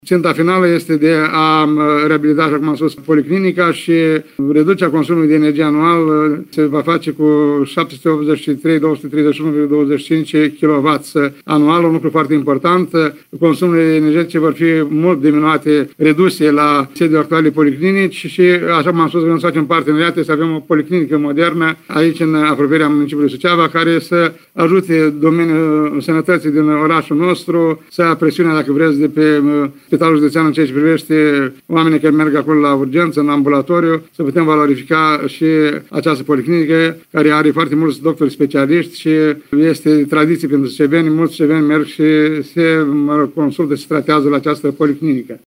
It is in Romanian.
Ținta finală este de a reabilita, așa cum am spus, policlinica și reducerea consumului de energie anual se va face cu 783.231,25 kW anual, un lucru foarte important. Consumurile energetice vor fi mult diminuate, reduse la sediul actualei policlinici și, așa cum am spus, vrem să facem parteneriate, să avem o policlinică modernă aici în apropierea municipiului Suceava, care să ajute domeniul sănătății din orașul nostru, să ia presiunea, dacă vreți, de pe Spitalul Județean în ceea ce privește oamenii care merg acolo la urgență, în ambulatoriu, să putem valorifica și această policlinică, care are foarte mulți doctori specialiști și este tradiție pentru suceveni. Mulți suceveni merg și se consultă și se tratează la această policlinică.